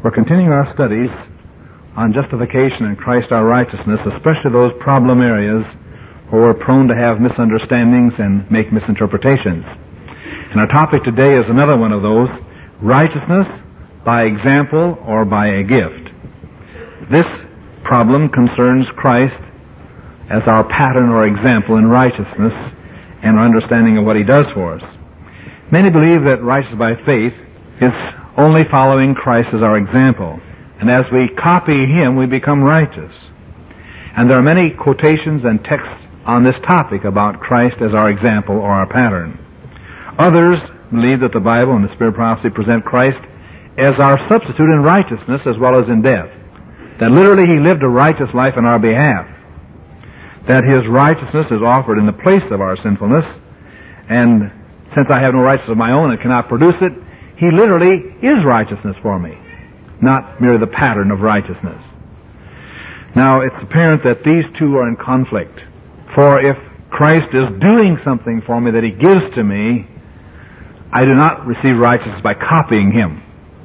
We're continuing our studies on justification in Christ our righteousness, especially those problem areas where we're prone to have misunderstandings and make misinterpretations. And our topic today is another one of those, righteousness by example or by a gift. This problem concerns Christ as our pattern or example in righteousness and our understanding of what He does for us. Many believe that righteousness by faith is only following Christ as our example. And as we copy Him, we become righteous. And there are many quotations and texts on this topic about Christ as our example or our pattern. Others believe that the Bible and the Spirit of prophecy present Christ as our substitute in righteousness as well as in death. That literally He lived a righteous life on our behalf. That His righteousness is offered in the place of our sinfulness. And since I have no righteousness of my own and cannot produce it, He literally is righteousness for me, not merely the pattern of righteousness. Now, it's apparent that these two are in conflict. For if Christ is doing something for me that He gives to me, I do not receive righteousness by copying Him.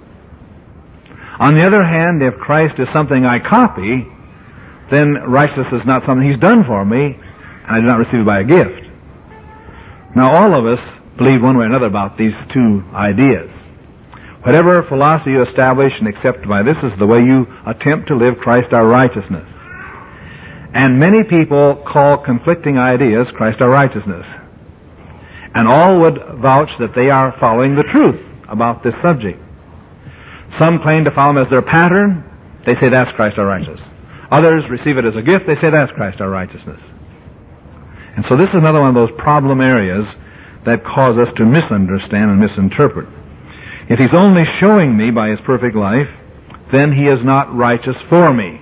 On the other hand, if Christ is something I copy, then righteousness is not something He's done for me, and I do not receive it by a gift. Now, all of us believe one way or another about these two ideas. Whatever philosophy you establish and accept by this is the way you attempt to live Christ our righteousness. And many people call conflicting ideas Christ our righteousness. And all would vouch that they are following the truth about this subject. Some claim to follow Him as their pattern. They say that's Christ our righteousness. Others receive it as a gift. They say that's Christ our righteousness. And so this is another one of those problem areas that cause us to misunderstand and misinterpret. If He's only showing me by His perfect life, then He is not righteous for me.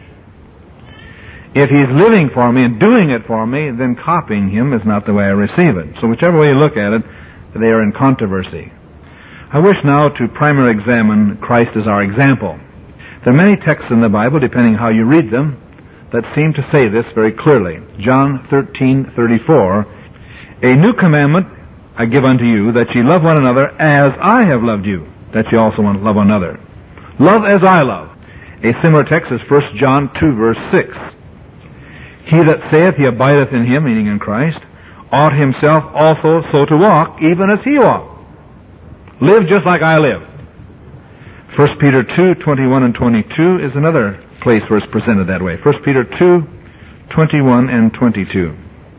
If He's living for me and doing it for me, then copying Him is not the way I receive it. So whichever way you look at it, they are in controversy. I wish now to primarily examine Christ as our example. There are many texts in the Bible, depending how you read them, that seem to say this very clearly. John 13:34, "A new commandment I give unto you, that ye love one another as I have loved you, that ye also want to love one another." Love as I love. A similar text is 1 John 2, verse 6. "He that saith he abideth in Him," meaning in Christ, "ought himself also so to walk, even as He walked." Live just like I live. 1 Peter 2:21 and 22 is another place where it's presented that way. 1 Peter 2:21 and 22.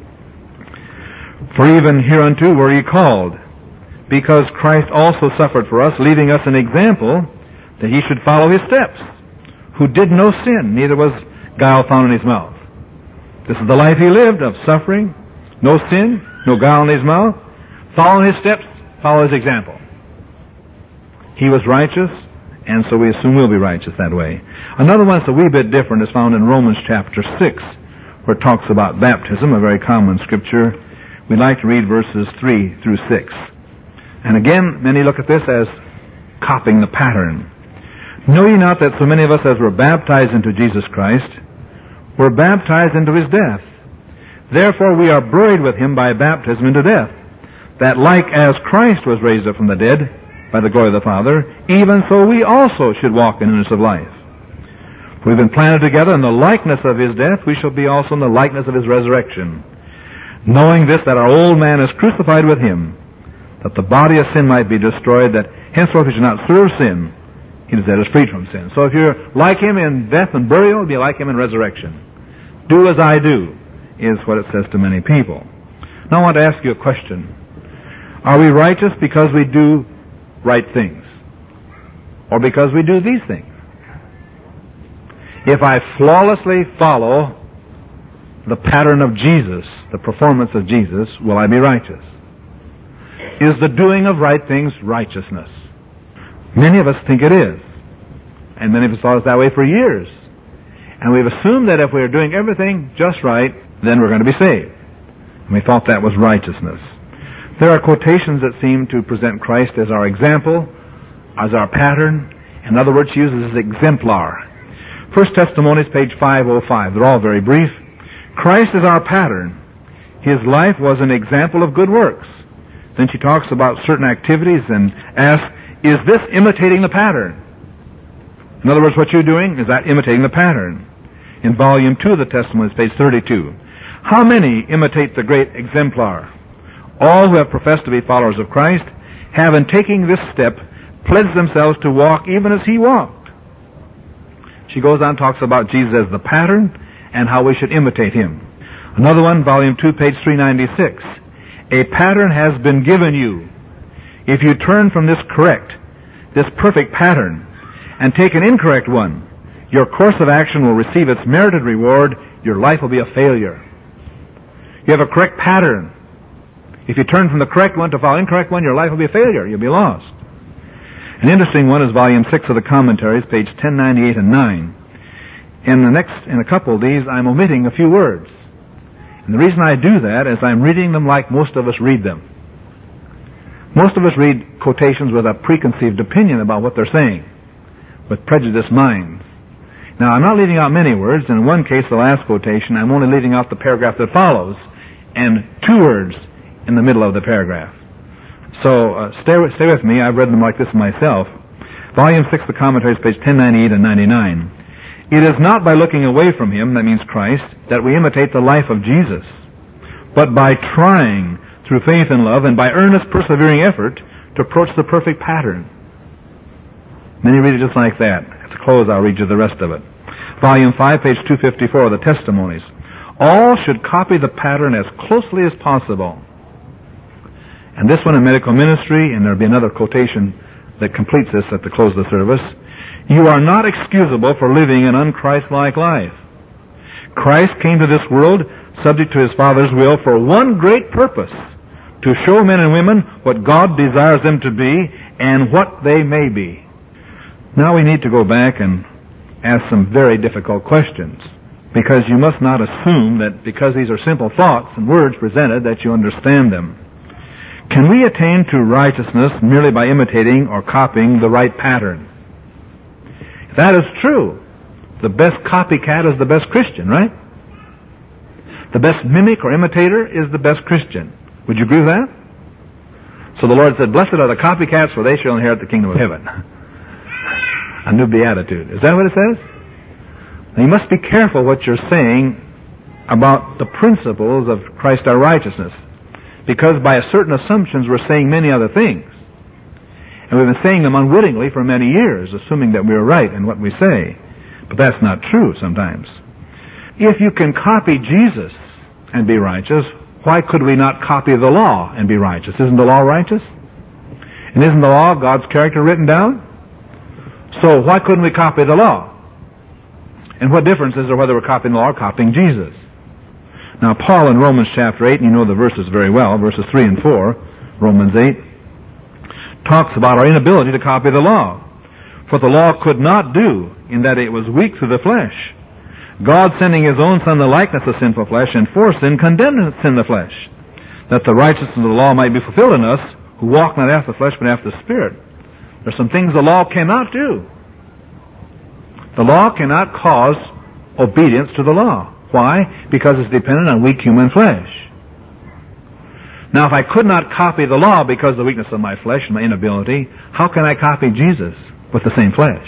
"For even hereunto were ye called, because Christ also suffered for us, leaving us an example, that ye should follow His steps, who did no sin, neither was guile found in His mouth." This is the life He lived, of suffering, no sin, no guile in His mouth. Follow His steps, follow His example. He was righteous, and so we assume we'll be righteous that way. Another one that's a wee bit different is found in Romans chapter 6, where it talks about baptism, a very common scripture. We'd like to read verses 3 through 6. And again, many look at this as copying the pattern. "Know ye not that so many of us as were baptized into Jesus Christ were baptized into His death? Therefore we are buried with Him by baptism into death, that like as Christ was raised up from the dead by the glory of the Father, even so we also should walk in newness of life. For we've been planted together in the likeness of His death, we shall be also in the likeness of His resurrection. Knowing this, that our old man is crucified with Him, that the body of sin might be destroyed, that henceforth we should not serve sin, He that is freed from sin." So if you're like Him in death and burial, be like Him in resurrection. "Do as I do," is what it says to many people. Now I want to ask you a question. Are we righteous because we do right things? Or because we do these things? If I flawlessly follow the pattern of Jesus, the performance of Jesus, will I be righteous? Is the doing of right things righteousness? Many of us think it is. And many of us thought it that way for years. And we've assumed that if we're doing everything just right, then we're going to be saved. And we thought that was righteousness. There are quotations that seem to present Christ as our example, as our pattern. In other words, she uses as exemplar. First Testimonies, page 505. They're all very brief. "Christ is our pattern. His life was an example of good works." Then she talks about certain activities and asks, "Is this imitating the pattern?" In other words, what you're doing is that imitating the pattern. In Volume 2 of the Testimonies, page 32. How many imitate the great exemplar? All who have professed to be followers of Christ have, in taking this step, pledged themselves to walk even as he walked. She goes on and talks about Jesus as the pattern and how we should imitate him. Another one, Volume 2, page 396. A pattern has been given you. If you turn from this perfect pattern, and take an incorrect one, your course of action will receive its merited reward. Your life will be a failure. You have a correct pattern. If you turn from the correct one to follow incorrect one, your life will be a failure. You'll be lost. An interesting one is Volume 6 of the Commentaries, page 1098 and 9. In a couple of these, I'm omitting a few words. And the reason I do that is I'm reading them like most of us read them. Most of us read quotations with a preconceived opinion about what they're saying, with prejudiced minds. Now, I'm not leaving out many words. In one case, the last quotation, I'm only leaving out the paragraph that follows, and 2 words in the middle of the paragraph. So, stay with me. I've read them like this myself. Volume 6 of the Commentaries, page 1098 and 99. It is not by looking away from him, that means Christ, that we imitate the life of Jesus, but by trying through faith and love and by earnest persevering effort to approach the perfect pattern. Many read it just like that. At the close, I'll read you the rest of it. Volume 5, page 254 of the Testimonies. All should copy the pattern as closely as possible. And this one in medical ministry, and there'll be another quotation that completes this at the close of the service. You are not excusable for living an unchristlike life. Christ came to this world subject to his Father's will for one great purpose, to show men and women what God desires them to be and what they may be. Now we need to go back and ask some very difficult questions, because you must not assume that because these are simple thoughts and words presented that you understand them. Can we attain to righteousness merely by imitating or copying the right pattern? If that is true, the best copycat is the best Christian, right? The best mimic or imitator is the best Christian. Would you agree with that? So the Lord said, blessed are the copycats, for they shall inherit the kingdom of heaven. A new beatitude. Is that what it says? Now you must be careful what you're saying about the principles of Christ our righteousness, because by certain assumptions we're saying many other things. And we've been saying them unwittingly for many years, assuming that we're right in what we say. But that's not true sometimes. If you can copy Jesus and be righteous, why could we not copy the law and be righteous? Isn't the law righteous? And isn't the law God's character written down? So why couldn't we copy the law? And what difference is there whether we're copying the law or copying Jesus? Now, Paul in Romans chapter 8, and you know the verses very well, verses 3 and 4, Romans 8, talks about our inability to copy the law. For the law could not do, in that it was weak through the flesh. God, sending his own Son, the likeness of sinful flesh, and for sin, condemned sin in the flesh, that the righteousness of the law might be fulfilled in us, who walk not after the flesh, but after the Spirit. There's some things the law cannot do. The law cannot cause obedience to the law. Why? Because it's dependent on weak human flesh. Now, if I could not copy the law because of the weakness of my flesh and my inability, how can I copy Jesus with the same flesh?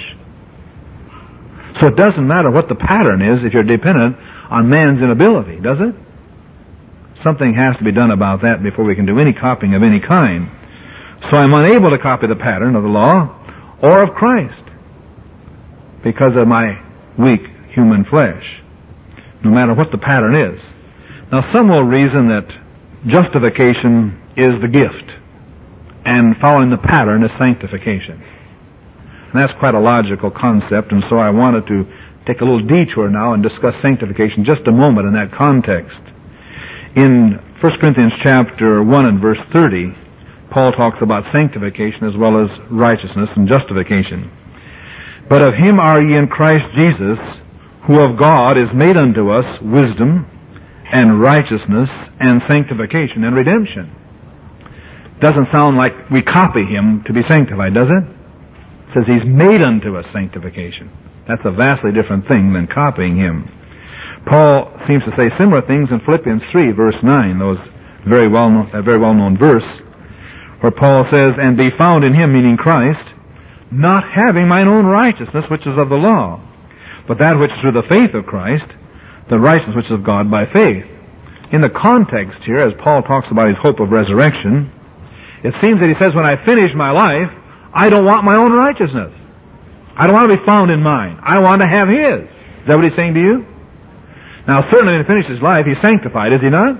So it doesn't matter what the pattern is if you're dependent on man's inability, does it? Something has to be done about that before we can do any copying of any kind. So I'm unable to copy the pattern of the law or of Christ because of my weak human flesh, no matter what the pattern is. Now, some will reason that justification is the gift, and following the pattern is sanctification. And that's quite a logical concept, and so I wanted to take a little detour now and discuss sanctification just a moment in that context. In 1 Corinthians chapter 1 and verse 30, Paul talks about sanctification as well as righteousness and justification. But of him are ye in Christ Jesus, who of God is made unto us wisdom and righteousness and sanctification and redemption. Doesn't sound like we copy him to be sanctified, does it? It says he's made unto us sanctification. That's a vastly different thing than copying him. Paul seems to say similar things in Philippians 3, verse 9, that very well-known verse, where Paul says, and be found in him, meaning Christ, not having mine own righteousness, which is of the law, but that which is through the faith of Christ, the righteousness which is of God by faith. In the context here, as Paul talks about his hope of resurrection, it seems that he says, when I finish my life, I don't want my own righteousness. I don't want to be found in mine. I want to have his. Is that what he's saying to you? Now, certainly when he finishes his life, he's sanctified, is he not?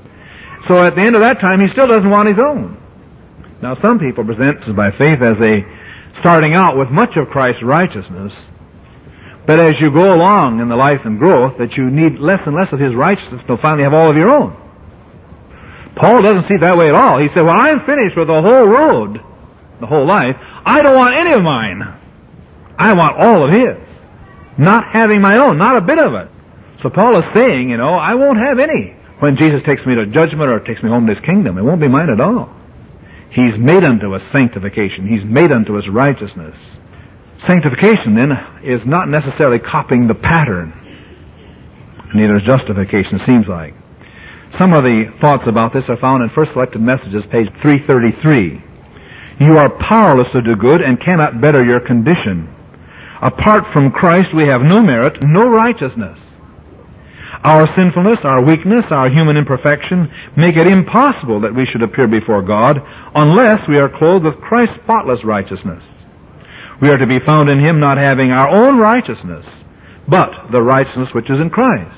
So at the end of that time, he still doesn't want his own. Now, some people present by faith as a starting out with much of Christ's righteousness, but as you go along in the life and growth, that you need less and less of his righteousness till finally have all of your own. Paul doesn't see it that way at all. He said, well, I'm finished with the whole road, the whole life. I don't want any of mine. I want all of his. Not having my own, not a bit of it. So Paul is saying, I won't have any when Jesus takes me to judgment or takes me home to his kingdom. It won't be mine at all. He's made unto us sanctification. He's made unto us righteousness. Sanctification, then, is not necessarily copying the pattern. Neither is justification, it seems like. Some of the thoughts about this are found in First Selected Messages, page 333. You are powerless to do good and cannot better your condition. Apart from Christ, we have no merit, no righteousness. Our sinfulness, our weakness, our human imperfection make it impossible that we should appear before God unless we are clothed with Christ's spotless righteousness. We are to be found in him not having our own righteousness, but the righteousness which is in Christ.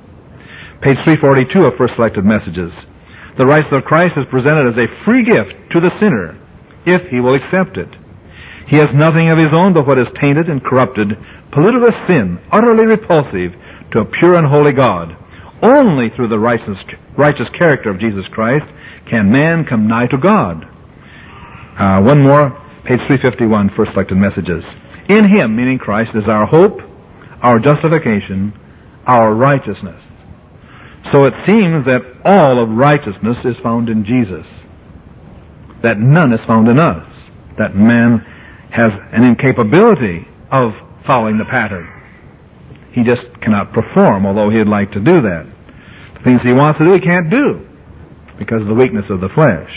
Page 342 of First Selected Messages. The righteousness of Christ is presented as a free gift to the sinner, if he will accept it. He has nothing of his own but what is tainted and corrupted, polluted with sin, utterly repulsive to a pure and holy God. Only through the righteous character of Jesus Christ can man come nigh to God. One more, page 351, First Selected Messages. In him, meaning Christ, is our hope, our justification, our righteousness. So it seems that all of righteousness is found in Jesus. That none is found in us. That man has an incapability of following the pattern. He just cannot perform, although he'd like to do that. The things he wants to do, he can't do because of the weakness of the flesh.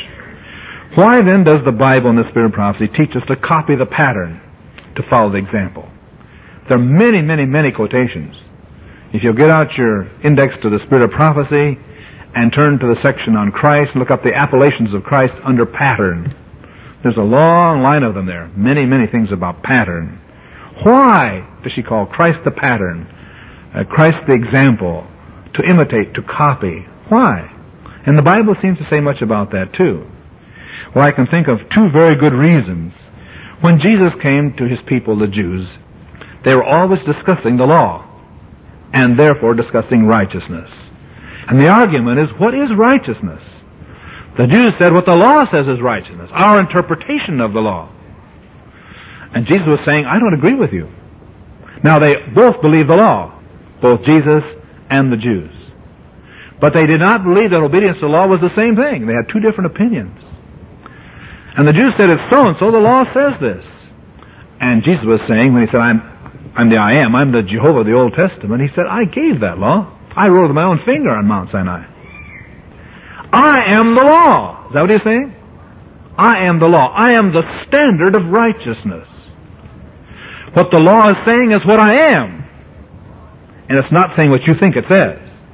Why then does the Bible and the Spirit of prophecy teach us to copy the pattern, to follow the example? There are many, many, many quotations. If you'll get out your index to the Spirit of prophecy and turn to the section on Christ and look up the appellations of Christ under pattern, there's a long line of them there. Many, many things about pattern. Why does she call Christ the pattern, Christ the example, to imitate, to copy? Why? And the Bible seems to say much about that too. Well, I can think of two very good reasons. When Jesus came to his people, the Jews, they were always discussing the law, and therefore discussing righteousness. And the argument is, what is righteousness? The Jews said what the law says is righteousness, our interpretation of the law. And Jesus was saying, I don't agree with you. Now they both believed the law, both Jesus and the Jews. But they did not believe that obedience to the law was the same thing. They had two different opinions. And the Jews said, it's so and so, the law says this. And Jesus was saying, when he said, I'm the I am, I'm the Jehovah of the Old Testament, he said, I gave that law. I wrote it with my own finger on Mount Sinai. I am the law. Is that what he's saying? I am the law. I am the standard of righteousness. What the law is saying is what I am. And it's not saying what you think it says.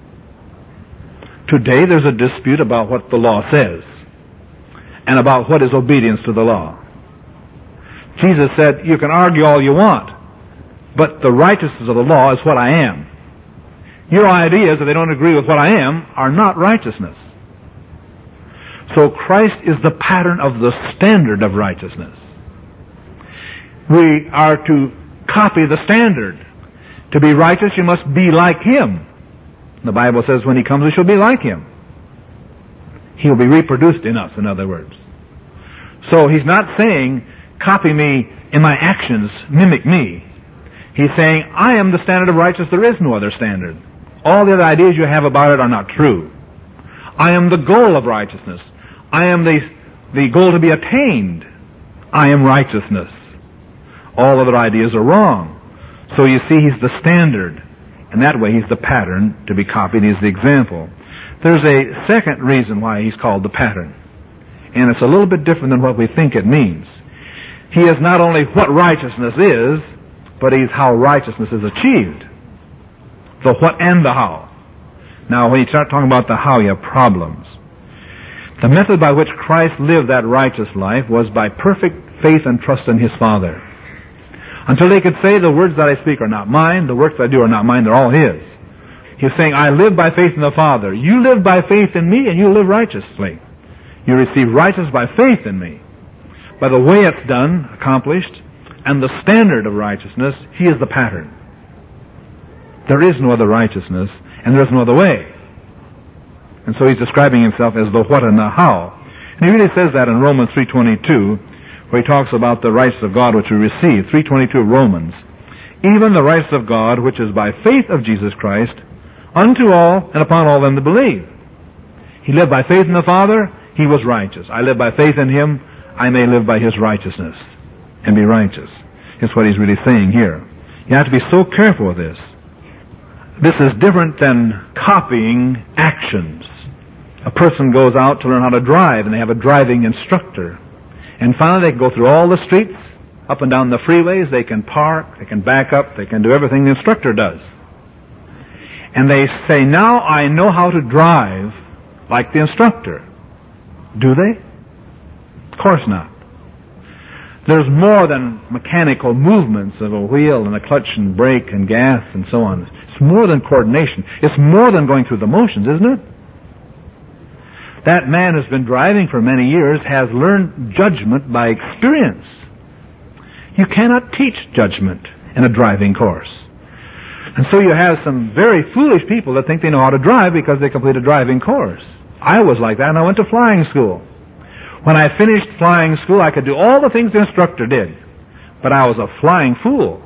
Today there's a dispute about what the law says and about what is obedience to the law. Jesus said, you can argue all you want, but the righteousness of the law is what I am. Your ideas, if they don't agree with what I am, are not righteousness. So Christ is the pattern of the standard of righteousness. We are to copy the standard. To be righteous, you must be like him. The Bible says when he comes, we shall be like him. He'll be reproduced in us, in other words. So he's not saying, copy me in my actions, mimic me. He's saying, I am the standard of righteousness, there is no other standard. All the other ideas you have about it are not true. I am the goal of righteousness. I am the goal to be attained. I am righteousness. All other ideas are wrong. So you see, he's the standard. And that way he's the pattern to be copied. He's the example. There's a second reason why he's called the pattern. And it's a little bit different than what we think it means. He is not only what righteousness is, but He's how righteousness is achieved. The what and the how. Now, when you start talking about the how, you have problems. The method by which Christ lived that righteous life was by perfect faith and trust in His Father. Until He could say, the words that I speak are not mine, the works I do are not mine, they're all His. He's saying, I live by faith in the Father. You live by faith in me, and you live righteously. You receive righteousness by faith in me. By the way it's done, accomplished, and the standard of righteousness, He is the pattern. There is no other righteousness, and there is no other way. And so He's describing Himself as the what and the how. And He really says that in Romans 3:22, where He talks about the righteousness of God which we receive. 3:22 of Romans. Even the righteousness of God which is by faith of Jesus Christ, unto all and upon all them that believe. He lived by faith in the Father, He was righteous. I live by faith in Him, I may live by His righteousness and be righteous. Is what He's really saying here. You have to be so careful with this. This is different than copying actions. A person goes out to learn how to drive, and they have a driving instructor. And finally they can go through all the streets, up and down the freeways, they can park, they can back up, they can do everything the instructor does. And they say, now I know how to drive like the instructor. Do they? Of course not. There's more than mechanical movements of a wheel and a clutch and brake and gas and so on. It's more than coordination. It's more than going through the motions, isn't it? That man who's been driving for many years has learned judgment by experience. You cannot teach judgment in a driving course. And so you have some very foolish people that think they know how to drive because they complete a driving course. I was like that, and I went to flying school. When I finished flying school, I could do all the things the instructor did. But I was a flying fool.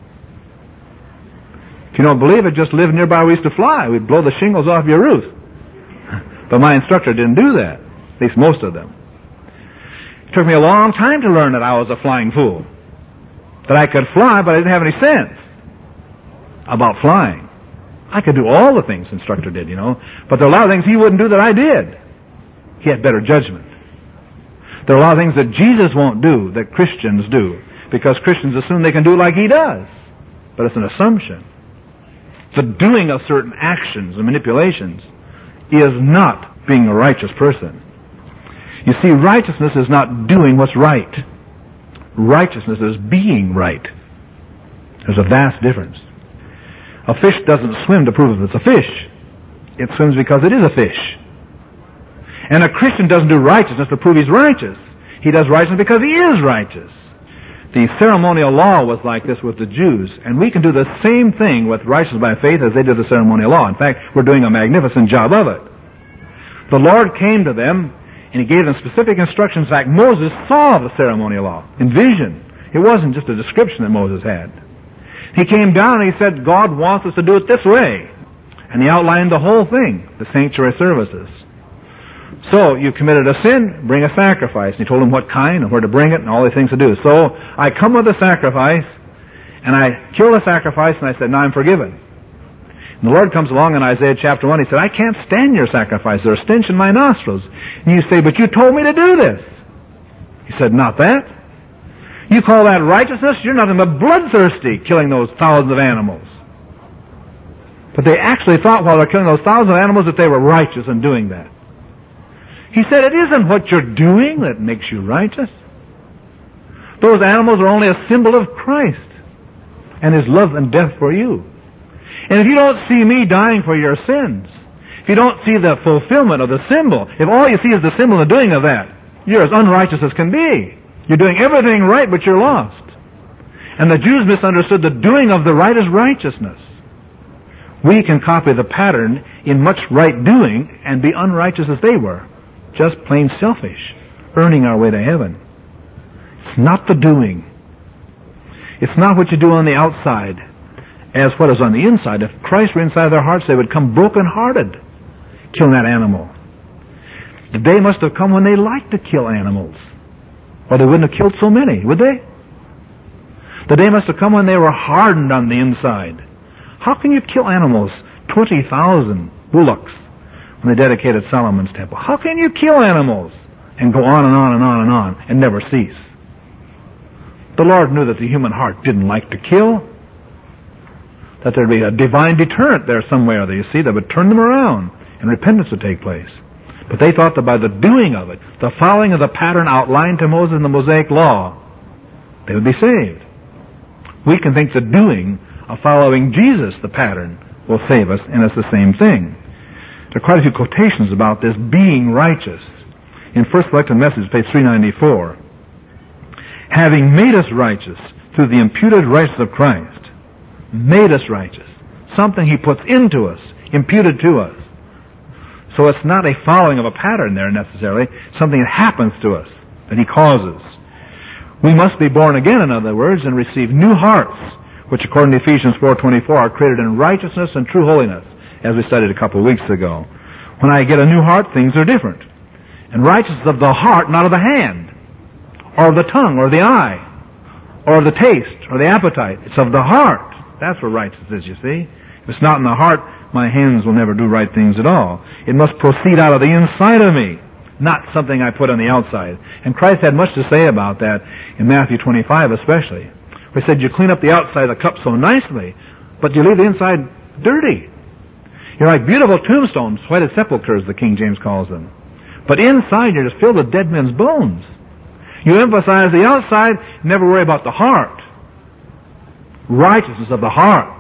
If you don't believe it, just live nearby where we used to fly. We'd blow the shingles off your roof. But my instructor didn't do that. At least most of them. It took me a long time to learn that I was a flying fool. That I could fly, but I didn't have any sense about flying. I could do all the things the instructor did, but there are a lot of things he wouldn't do that I did. He had better judgment. There are a lot of things that Jesus won't do that Christians do, because Christians assume they can do like He does. But it's an assumption. The doing of certain actions and manipulations is not being a righteous person. You see, righteousness is not doing what's right. Righteousness is being right. There's a vast difference. A fish doesn't swim to prove it's a fish. It swims because it is a fish. And a Christian doesn't do righteousness to prove he's righteous. He does righteousness because he is righteous. The ceremonial law was like this with the Jews, and we can do the same thing with righteousness by faith as they did the ceremonial law. In fact, we're doing a magnificent job of it. The Lord came to them, and He gave them specific instructions. In fact, Moses saw the ceremonial law in vision. It wasn't just a description that Moses had. He came down and He said, God wants us to do it this way. And He outlined the whole thing, the sanctuary services. So, you committed a sin, bring a sacrifice. And He told them what kind and where to bring it and all the things to do. So, I come with a sacrifice, and I kill the sacrifice, and I said, now I'm forgiven. And the Lord comes along in Isaiah chapter 1, He said, I can't stand your sacrifice. There's a stench in my nostrils. And you say, but you told me to do this. He said, not that. You call that righteousness? You're nothing but bloodthirsty, killing those thousands of animals. But they actually thought while they're killing those thousands of animals that they were righteous in doing that. He said, it isn't what you're doing that makes you righteous. Those animals are only a symbol of Christ and His love and death for you. And if you don't see me dying for your sins, if you don't see the fulfillment of the symbol, if all you see is the symbol and the doing of that, you're as unrighteous as can be. You're doing everything right, but you're lost. And the Jews misunderstood the doing of the right as righteousness. We can copy the pattern in much right doing and be unrighteous as they were. Just plain selfish, earning our way to heaven. It's not the doing. It's not what you do on the outside as what is on the inside. If Christ were inside their hearts, they would come broken-hearted killing that animal. The day must have come when they liked to kill animals, or they wouldn't have killed so many, would they? The day must have come when they were hardened on the inside. How can you kill animals? 20,000 bullocks when they dedicated Solomon's temple. How can you kill animals and go on and on and on and on and never cease? The Lord knew that the human heart didn't like to kill, that there'd be a divine deterrent there somewhere, you see, that would turn them around and repentance would take place. But they thought that by the doing of it, the following of the pattern outlined to Moses in the Mosaic Law, they would be saved. We can think the doing of following Jesus, the pattern, will save us, and it's the same thing. There are quite a few quotations about this being righteous. In First Selected Message, page 394, having made us righteous through the imputed righteousness of Christ, made us righteous, something He puts into us, imputed to us. So it's not a following of a pattern there necessarily, something that happens to us, that He causes. We must be born again, in other words, and receive new hearts, which according to Ephesians 4:24 are created in righteousness and true holiness, as we studied a couple of weeks ago. When I get a new heart, things are different. And righteousness of the heart, not of the hand, or of the tongue, or the eye, or of the taste, or the appetite. It's of the heart. That's where righteousness is, you see. If it's not in the heart, my hands will never do right things at all. It must proceed out of the inside of me, not something I put on the outside. And Christ had much to say about that in Matthew 25 especially. He said, you clean up the outside of the cup so nicely, but you leave the inside dirty. You're like beautiful tombstones, sweated sepulchres, the King James calls them. But inside you're just filled with dead men's bones. You emphasize the outside, never worry about the heart. Righteousness of the heart.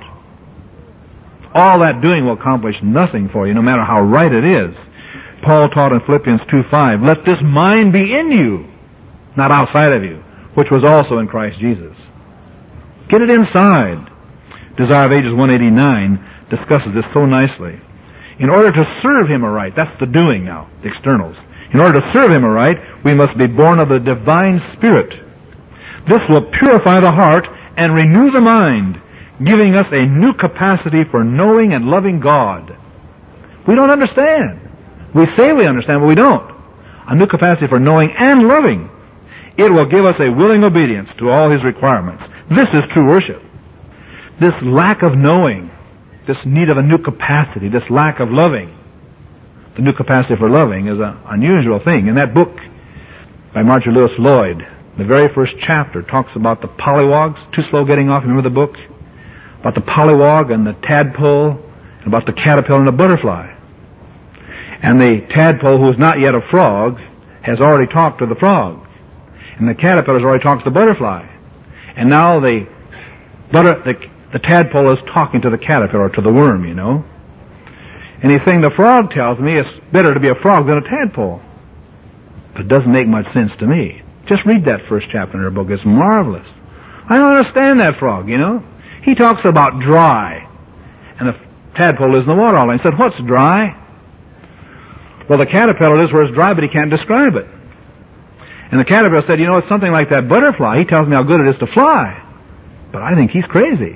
All that doing will accomplish nothing for you, no matter how right it is. Paul taught in Philippians 2:5, let this mind be in you, not outside of you, which was also in Christ Jesus. Get it inside. Desire of Ages 189 discusses this so nicely. In order to serve Him aright, that's the doing now, the externals. In order to serve Him aright, we must be born of the divine Spirit. This will purify the heart and renew the mind, giving us a new capacity for knowing and loving God. We don't understand. We say we understand, but we don't. A new capacity for knowing and loving. It will give us a willing obedience to all His requirements. This is true worship. This lack of knowing, this need of a new capacity, this lack of loving, the new capacity for loving is an unusual thing. In that book by Marjorie Lewis Lloyd, the very first chapter talks about the pollywogs. Too slow getting off, remember the book? About the pollywog and the tadpole, and about the caterpillar and the butterfly. And the tadpole, who is not yet a frog, has already talked to the frog. And the caterpillar has already talked to the butterfly. And now the tadpole is talking to the caterpillar, to the worm, you know. And he's saying, the frog tells me it's better to be a frog than a tadpole. But it doesn't make much sense to me. Just read that first chapter in her book. It's marvelous. I don't understand that frog, you know. He talks about dry. And the tadpole lives in the water all day. He said, what's dry? Well, the caterpillar lives where it's dry, but he can't describe it. And the caterpillar said, you know, it's something like that butterfly. He tells me how good it is to fly. But I think he's crazy.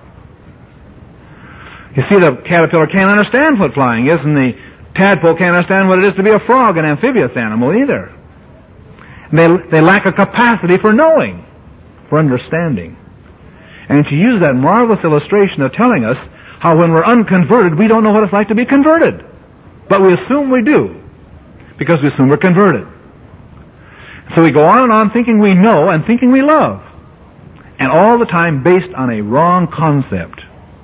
You see, the caterpillar can't understand what flying is, and the tadpole can't understand what it is to be a frog, an amphibious animal, either. And they lack a capacity for knowing, for understanding. And to use that marvelous illustration of telling us how when we're unconverted, we don't know what it's like to be converted. But we assume we do, because we assume we're converted. So we go on and on thinking we know and thinking we love, and all the time based on a wrong concept.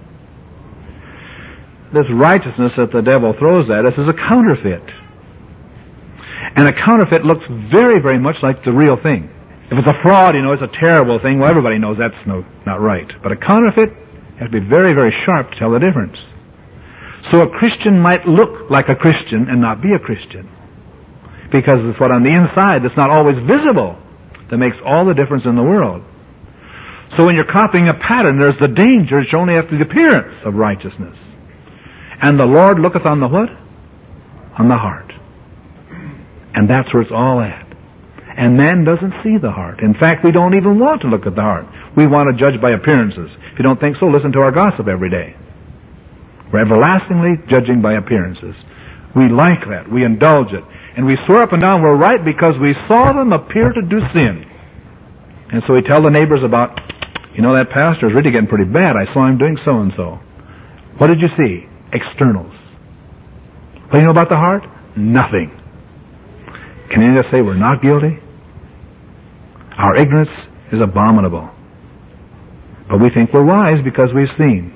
This righteousness that the devil throws at us is a counterfeit. And a counterfeit looks very, very much like the real thing. If it's a fraud, you know, it's a terrible thing. Well, everybody knows that's not right. But a counterfeit has to be very, very sharp to tell the difference. So a Christian might look like a Christian and not be a Christian. Because it's what on the inside that's not always visible that makes all the difference in the world. So when you're copying a pattern, there's the danger it's only after the appearance of righteousness. And the Lord looketh on the what? On the heart. And that's where it's all at. And man doesn't see the heart. In fact, we don't even want to look at the heart. We want to judge by appearances. If you don't think so, listen to our gossip every day. We're everlastingly judging by appearances. We like that. We indulge it. And we swear up and down we're right because we saw them appear to do sin. And so we tell the neighbors about, you know, that pastor is really getting pretty bad. I saw him doing so-and-so. What did you see? Externals. What do you know about the heart? Nothing. Can any of us say we're not guilty? Our ignorance is abominable. But we think we're wise because we've seen.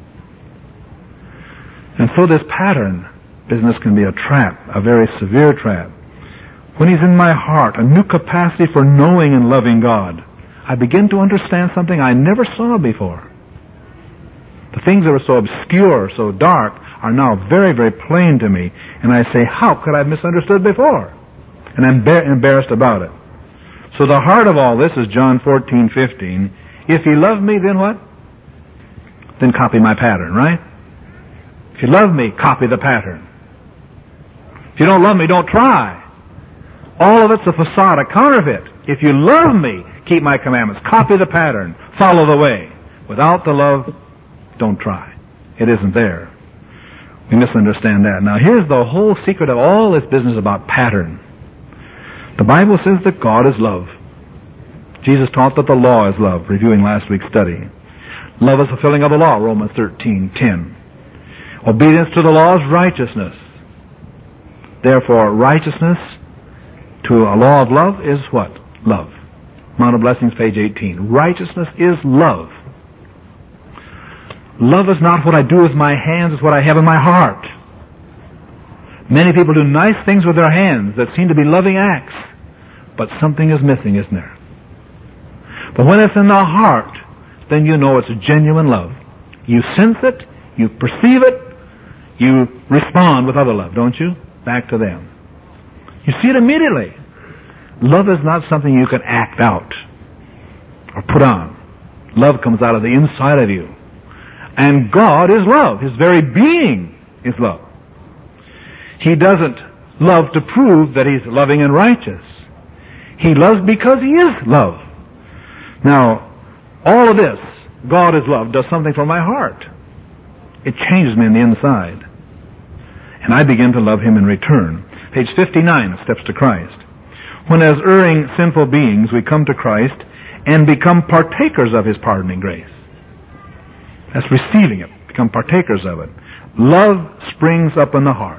And so this pattern business can be a trap, a very severe trap. When He's in my heart, a new capacity for knowing and loving God, I begin to understand something I never saw before. The things that were so obscure, so dark, are now very, very plain to me. And I say, how could I have misunderstood before? And I'm embarrassed about it. So the heart of all this is John 14:15. If you love me, then what? Then copy my pattern, right? If you love me, copy the pattern. If you don't love me, don't try. All of it's a facade, a counterfeit. If you love me, keep my commandments. Copy the pattern. Follow the way. Without the love, don't try. It isn't there. We misunderstand that. Now here's the whole secret of all this business about pattern. The Bible says that God is love. Jesus taught that the law is love, reviewing last week's study. Love is fulfilling of the law, Romans 13:10. Obedience to the law is righteousness. Therefore, righteousness to a law of love is what? Love. Mount of Blessings, page 18. Righteousness is love. Love is not what I do with my hands, it's what I have in my heart. Many people do nice things with their hands that seem to be loving acts, but something is missing, isn't there? But when it's in the heart, then you know it's a genuine love. You sense it, you perceive it, you respond with other love, don't you? Back to them. You see it immediately. Love is not something you can act out or put on. Love comes out of the inside of you. And God is love. His very being is love. He doesn't love to prove that He's loving and righteous. He loves because He is love. Now, all of this, God is love, does something for my heart. It changes me on the inside. And I begin to love Him in return. Page 59 of Steps to Christ. When as erring, sinful beings we come to Christ and become partakers of His pardoning grace. That's receiving it. Become partakers of it. Love springs up in the heart.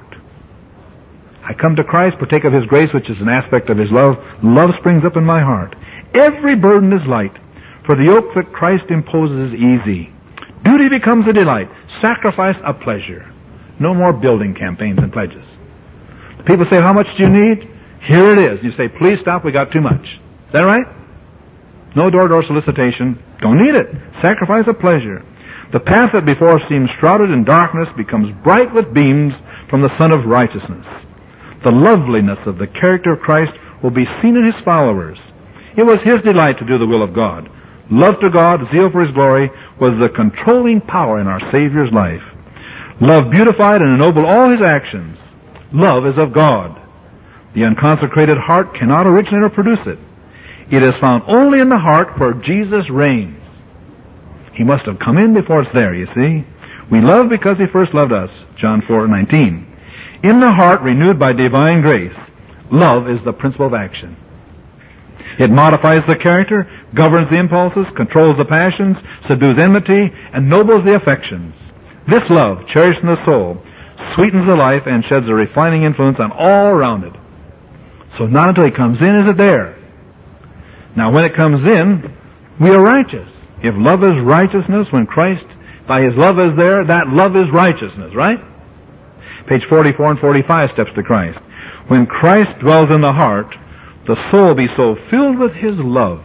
I come to Christ, partake of His grace, which is an aspect of His love. Love springs up in my heart. Every burden is light, for the yoke that Christ imposes is easy. Duty becomes a delight. Sacrifice a pleasure. No more building campaigns and pledges. People say, how much do you need? Here it is. You say, please stop, we got too much. Is that right? No door-to-door solicitation. Don't need it. Sacrifice a pleasure. The path that before seemed shrouded in darkness becomes bright with beams from the Sun of Righteousness. The loveliness of the character of Christ will be seen in His followers. It was His delight to do the will of God. Love to God, zeal for His glory, was the controlling power in our Savior's life. Love beautified and ennobled all His actions. Love is of God. The unconsecrated heart cannot originate or produce it. It is found only in the heart where Jesus reigns. He must have come in before it's there, you see. We love because He first loved us, John 4:19. In the heart renewed by divine grace, love is the principle of action. It modifies the character, governs the impulses, controls the passions, subdues enmity, and ennobles the affections. This love, cherished in the soul, sweetens the life and sheds a refining influence on all around it. So not until He comes in is it there. Now when it comes in, we are righteous. If love is righteousness, when Christ, by His love is there, that love is righteousness, right? Page 44 and 45, Steps to Christ. When Christ dwells in the heart, the soul will be so filled with His love.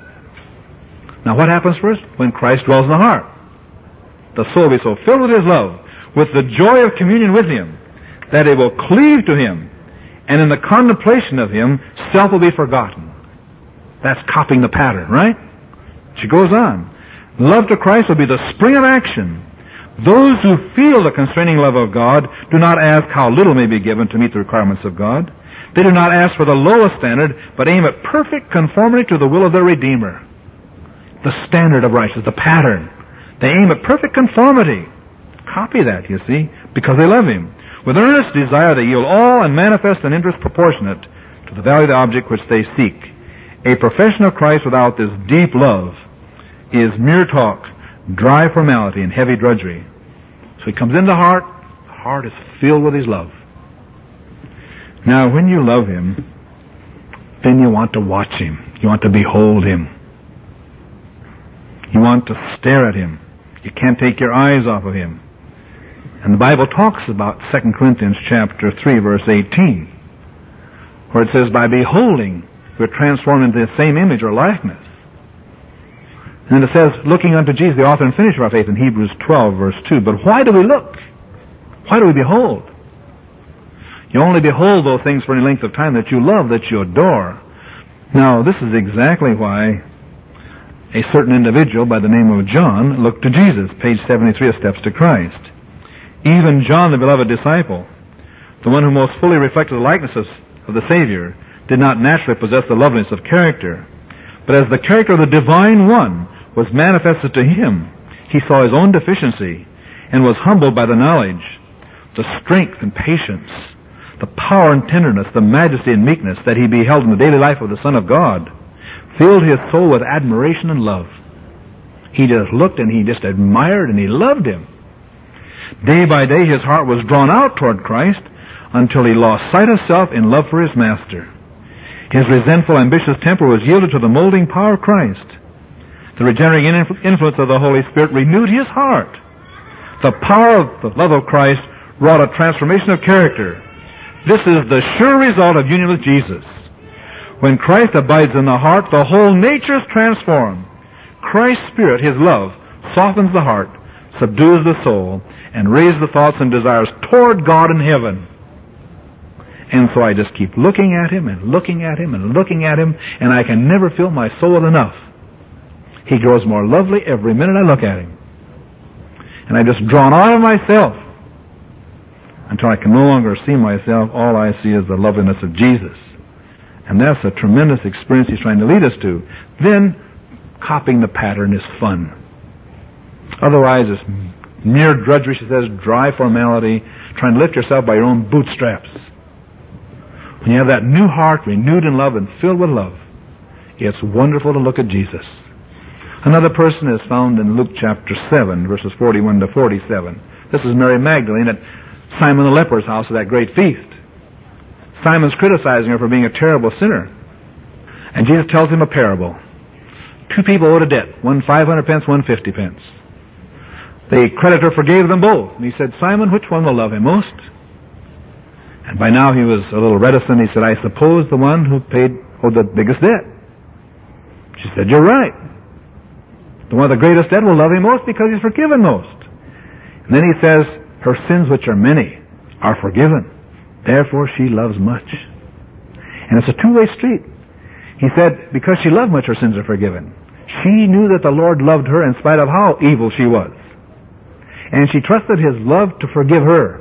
Now what happens first? When Christ dwells in the heart, the soul will be so filled with His love, with the joy of communion with Him, that it will cleave to Him, and in the contemplation of Him, self will be forgotten. That's copying the pattern, right? She goes on. Love to Christ will be the spring of action. Those who feel the constraining love of God do not ask how little may be given to meet the requirements of God. They do not ask for the lowest standard, but aim at perfect conformity to the will of their Redeemer. The standard of righteousness, the pattern. They aim at perfect conformity. Copy that, you see, because they love Him. With earnest desire they yield all and manifest an interest proportionate to the value of the object which they seek. A profession of Christ without this deep love is mere talk, dry formality, and heavy drudgery. So He comes into the heart is filled with His love. Now, when you love Him, then you want to watch Him. You want to behold Him. You want to stare at Him. You can't take your eyes off of Him. And the Bible talks about 2 Corinthians chapter 3, verse 18, where it says, by beholding, we're transformed into the same image or likeness. And then it says, looking unto Jesus, the author and finisher of our faith, in Hebrews 12, verse 2. But why do we look? Why do we behold? You only behold those things for any length of time that you love, that you adore. Now, this is exactly why a certain individual by the name of John looked to Jesus, page 73 of Steps to Christ. Even John, the beloved disciple, the one who most fully reflected the likeness of the Savior, did not naturally possess the loveliness of character. But as the character of the Divine One was manifested to him, he saw his own deficiency and was humbled by the knowledge, the strength and patience, the power and tenderness, the majesty and meekness that he beheld in the daily life of the Son of God, filled his soul with admiration and love. He just looked and he just admired and he loved Him. Day by day his heart was drawn out toward Christ until he lost sight of self in love for his Master. His resentful, ambitious temper was yielded to the molding power of Christ. The regenerating influence of the Holy Spirit renewed his heart. The power of the love of Christ wrought a transformation of character. This is the sure result of union with Jesus. When Christ abides in the heart, the whole nature is transformed. Christ's Spirit, His love, softens the heart, subdues the soul, and raises the thoughts and desires toward God in heaven. And so I just keep looking at Him and looking at Him and looking at Him, and I can never fill my soul with enough. He grows more lovely every minute I look at Him. And I'm just drawn out of myself until I can no longer see myself. All I see is the loveliness of Jesus. And that's a tremendous experience He's trying to lead us to. Then, copying the pattern is fun. Otherwise, it's mere drudgery, she says, dry formality, trying to lift yourself by your own bootstraps. When you have that new heart renewed in love and filled with love, it's wonderful to look at Jesus. Another person is found in Luke chapter 7, verses 41 to 47. This is Mary Magdalene at Simon the leper's house at that great feast. Simon's criticizing her for being a terrible sinner. And Jesus tells him a parable. Two people owed a debt, one 500 pence, one 50 pence. The creditor forgave them both. And he said, Simon, which one will love him most? And by now he was a little reticent. He said, I suppose the one who owed the biggest debt. She said, you're right. The one with the greatest debt will love him most because he's forgiven most. And then he says, her sins, which are many, are forgiven. Therefore she loves much. And it's a two-way street. He said, because she loved much, her sins are forgiven. She knew that the Lord loved her in spite of how evil she was. And she trusted His love to forgive her.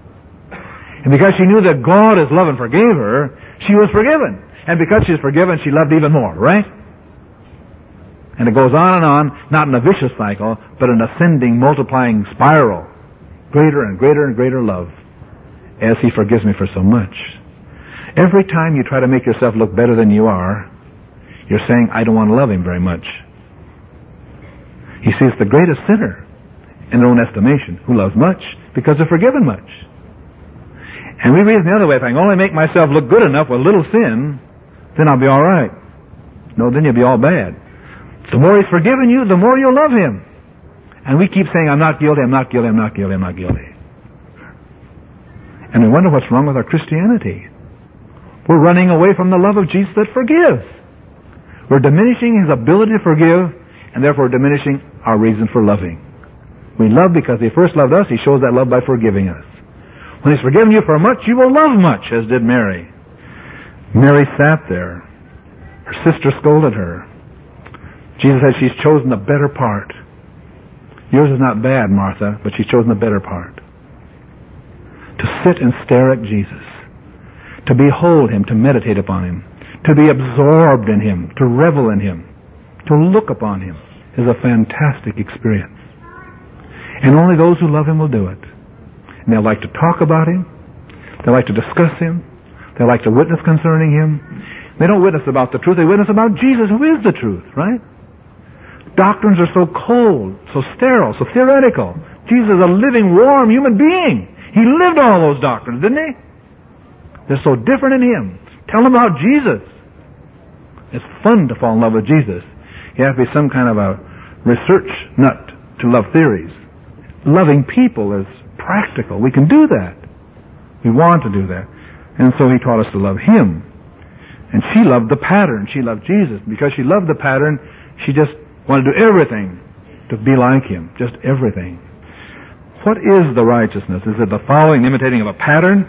And because she knew that God is love and forgave her, she was forgiven. And because she's forgiven, she loved even more, right? And it goes on, not in a vicious cycle, but an ascending, multiplying spiral. Greater and greater and greater love as He forgives me for so much. Every time you try to make yourself look better than you are, you're saying, I don't want to love Him very much. He sees the greatest sinner in their own estimation, who loves much because they're forgiven much. And we reason the other way, if I can only make myself look good enough with little sin, then I'll be all right. No, then you'll be all bad. The more He's forgiven you, the more you'll love Him. And we keep saying, I'm not guilty, I'm not guilty, I'm not guilty, I'm not guilty. And we wonder what's wrong with our Christianity. We're running away from the love of Jesus that forgives. We're diminishing His ability to forgive, and therefore diminishing our reason for loving. We love because He first loved us. He shows that love by forgiving us. When He's forgiven you for much, you will love much, as did Mary. Mary sat there. Her sister scolded her. Jesus said she's chosen the better part. Yours is not bad, Martha, but she's chosen the better part. To sit and stare at Jesus. To behold Him, to meditate upon Him. To be absorbed in Him, to revel in Him. To look upon Him is a fantastic experience. And only those who love Him will do it. And they'll like to talk about Him. They'll like to discuss Him. They'll like to witness concerning Him. They don't witness about the truth. They witness about Jesus, who is the truth, right? Doctrines are so cold, so sterile, so theoretical. Jesus is a living, warm human being. He lived all those doctrines, didn't He? They're so different in Him. Tell them about Jesus. It's fun to fall in love with Jesus. You have to be some kind of a research nut to love theories. Loving people is practical. We can do that. We want to do that. And so he taught us to love him. And she loved the pattern. She loved Jesus. Because she loved the pattern, she just wanted to do everything to be like him. Just everything. What is the righteousness? Is it the following, imitating of a pattern?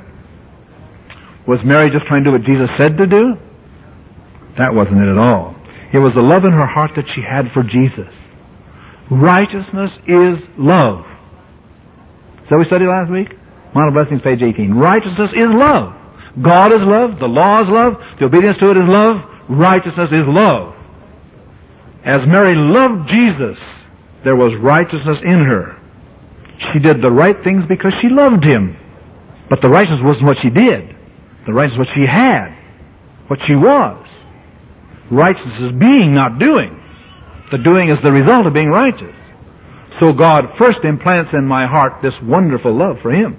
Was Mary just trying to do what Jesus said to do? That wasn't it at all. It was the love in her heart that she had for Jesus. Righteousness is love. So we studied last week? Model Blessings, page 18. Righteousness is love. God is love. The law is love. The obedience to it is love. Righteousness is love. As Mary loved Jesus, there was righteousness in her. She did the right things because she loved him. But the righteousness wasn't what she did. The righteousness was what she had. What she was. Righteousness is being, not doing. The doing is the result of being righteous. So God first implants in my heart this wonderful love for him.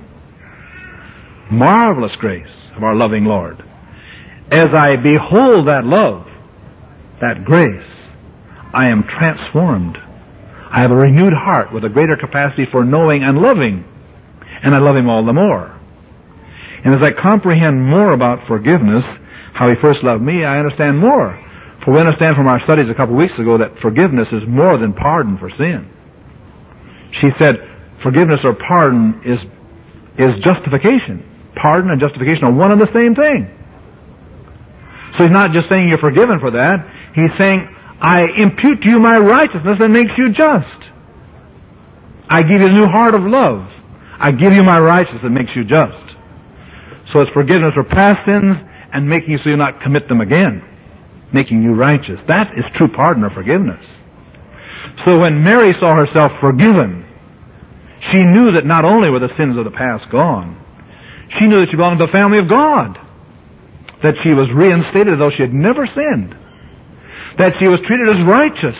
Marvelous grace of our loving Lord. As I behold that love, that grace, I am transformed. I have a renewed heart with a greater capacity for knowing and loving, and I love him all the more. And as I comprehend more about forgiveness, how he first loved me, I understand more. For we understand from our studies a couple of weeks ago that forgiveness is more than pardon for sin. She said forgiveness or pardon is justification. Pardon and justification are one and the same thing. So he's not just saying you're forgiven for that. He's saying, I impute to you my righteousness that makes you just. I give you a new heart of love. I give you my righteousness that makes you just. So it's forgiveness for past sins and making you so you not commit them again. Making you righteous. That is true pardon or forgiveness. So when Mary saw herself forgiven, she knew that not only were the sins of the past gone, she knew that she belonged to the family of God. That she was reinstated as though she had never sinned. That she was treated as righteous.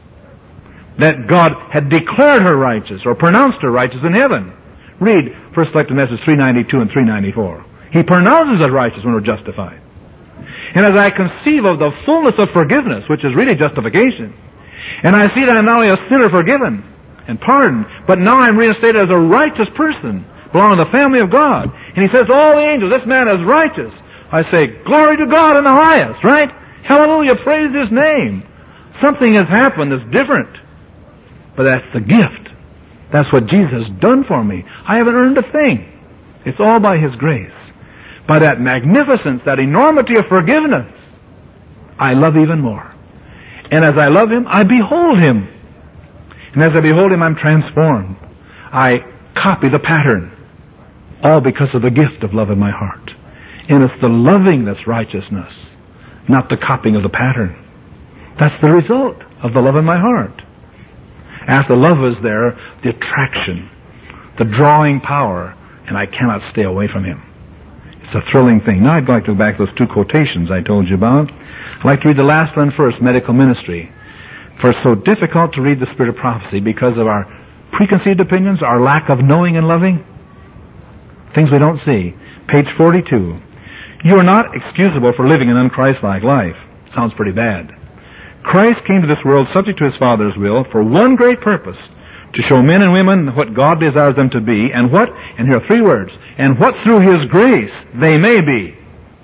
That God had declared her righteous or pronounced her righteous in heaven. Read First Selected Message 392 and 394. He pronounces us righteous when we're justified. And as I conceive of the fullness of forgiveness, which is really justification, and I see that I'm not only a sinner forgiven and pardoned, but now I'm reinstated as a righteous person, belonging to the family of God. And he says to all the angels, this man is righteous. I say, glory to God in the highest, right? Hallelujah, praise his name. Something has happened that's different. But that's the gift. That's what Jesus has done for me. I haven't earned a thing. It's all by his grace. By that magnificence, that enormity of forgiveness, I love even more. And as I love him, I behold him. And as I behold him, I'm transformed. I copy the pattern. All because of the gift of love in my heart. And it's the loving that's righteousness, not the copying of the pattern. That's the result of the love in my heart. As the love is there, the attraction, the drawing power, and I cannot stay away from him. It's a thrilling thing. Now I'd like to go back to those two quotations I told you about. I'd like to read the last one first, medical ministry. For it's so difficult to read the spirit of prophecy because of our preconceived opinions, our lack of knowing and loving, things we don't see. Page 42. You are not excusable for living an unchristlike life. Sounds pretty bad. Christ came to this world subject to his Father's will for one great purpose, to show men and women what God desires them to be, and what, and here are three words, and what through his grace they may be.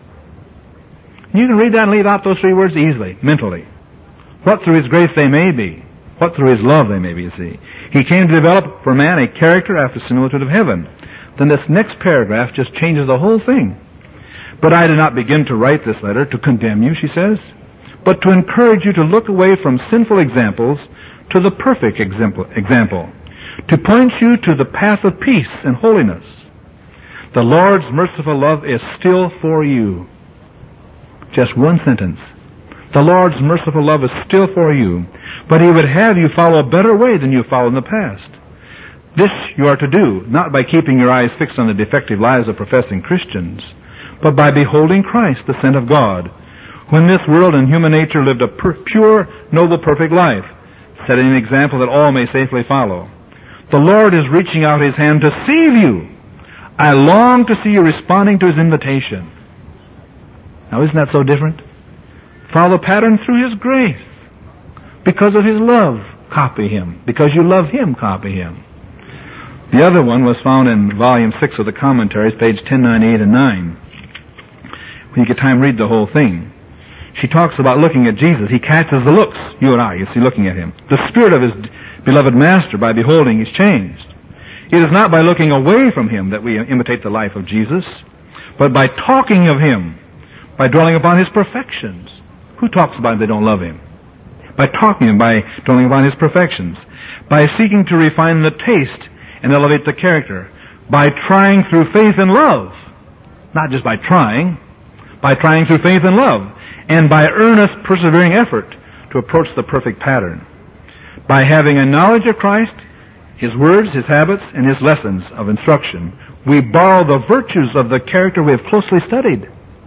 You can read that and leave out those three words easily, mentally. What through his grace they may be. What through his love they may be, you see. He came to develop for man a character after the similitude of heaven. Then this next paragraph just changes the whole thing. But I did not begin to write this letter to condemn you, she says, but to encourage you to look away from sinful examples to the perfect example, to point you to the path of peace and holiness. The Lord's merciful love is still for you. Just one sentence. The Lord's merciful love is still for you, but he would have you follow a better way than you followed in the past. This you are to do, not by keeping your eyes fixed on the defective lives of professing Christians, but by beholding Christ, the Son of God, who in this world and human nature lived a pure, noble, perfect life, setting an example that all may safely follow. The Lord is reaching out his hand to save you. I long to see you responding to his invitation. Now isn't that so different? Follow the pattern through his grace, because of his love, copy him. Because you love him, copy him. The other one was found in volume 6 of the commentaries, page 1098 and 9. When you get time, read the whole thing. She talks about looking at Jesus. He catches the looks, you and I, you see, looking at him. The spirit of his beloved master, by beholding, is changed. It is not by looking away from him that we imitate the life of Jesus, but by talking of him, by dwelling upon his perfections. Who talks about him they don't love him? By talking and by dwelling upon his perfections. By seeking to refine the taste and elevate the character. By trying through faith and love. Not just by trying through faith and love. And by earnest, persevering effort to approach the perfect pattern. By having a knowledge of Christ, his words, his habits, and his lessons of instruction, we borrow the virtues of the character we have closely studied.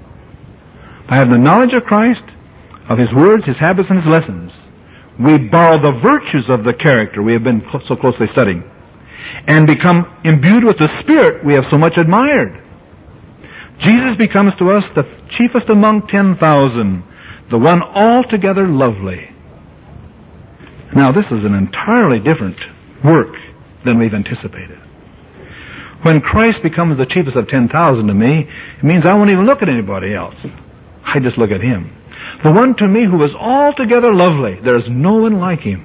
By having the knowledge of Christ, of his words, his habits, and his lessons, we borrow the virtues of the character we have been so closely studying, and become imbued with the Spirit we have so much admired. Jesus becomes to us the chiefest among 10,000, the one altogether lovely. Now, this is an entirely different work than we've anticipated. When Christ becomes the chiefest of 10,000 to me, it means I won't even look at anybody else. I just look at him. The one to me who is altogether lovely. There's no one like him.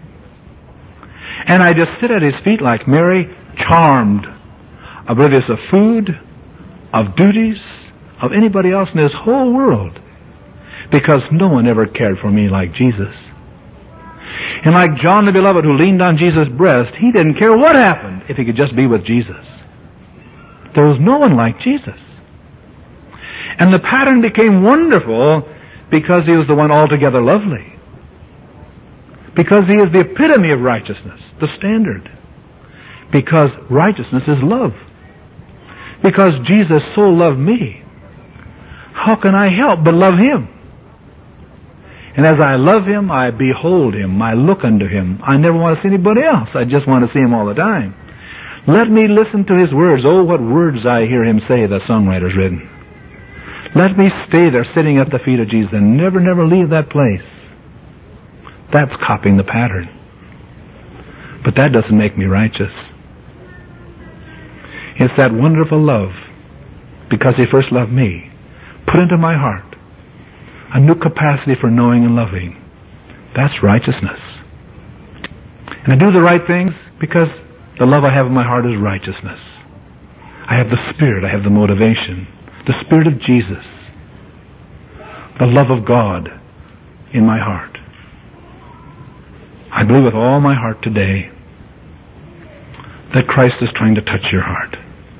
And I just sit at his feet like Mary, charmed, oblivious of food, of duties, of anybody else in this whole world. Because no one ever cared for me like Jesus. And like John the Beloved, who leaned on Jesus' breast, he didn't care what happened if he could just be with Jesus. There was no one like Jesus. And the pattern became wonderful because he was the one altogether lovely. Because he is the epitome of righteousness, the standard. Because righteousness is love. Because Jesus so loved me, how can I help but love him? And as I love him, I behold him, I look unto him. I never want to see anybody else. I just want to see him all the time. Let me listen to his words. Oh, what words I hear him say, the songwriter's written. Let me stay there sitting at the feet of Jesus and never leave that place. That's copying the pattern. But that doesn't make me righteous. It's that wonderful love, because he first loved me, put into my heart a new capacity for knowing and loving. That's righteousness. And I do the right things because the love I have in my heart is righteousness. I have the Spirit, I have the motivation, the Spirit of Jesus, the love of God in my heart. I believe with all my heart today that Christ is trying to touch your heart.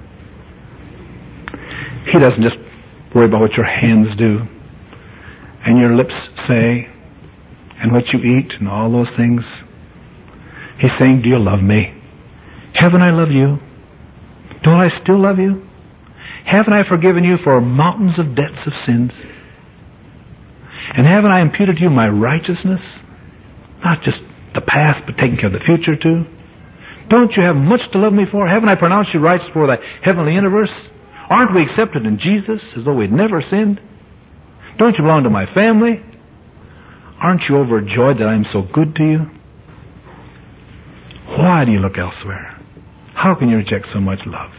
He doesn't just worry about what your hands do and your lips say and what you eat and all those things. He's saying, do you love me? Haven't I loved you? Don't I still love you? Haven't I forgiven you for mountains of debts of sins? And haven't I imputed to you my righteousness? Not just the past, but taking care of the future too. Don't you have much to love me for? Haven't I pronounced you righteous for the heavenly universe? Aren't we accepted in Jesus as though we'd never sinned? Don't you belong to my family? Aren't you overjoyed that I'm so good to you? Why do you look elsewhere? How can you reject so much love?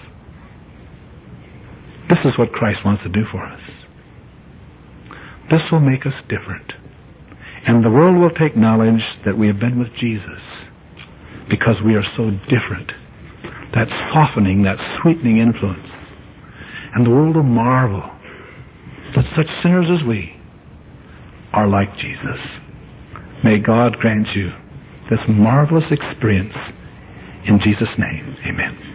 This is what Christ wants to do for us. This will make us different. And the world will take knowledge that we have been with Jesus because we are so different. That softening, that sweetening influence. And the world will marvel that such sinners as we are like Jesus. May God grant you this marvelous experience in Jesus' name. Amen.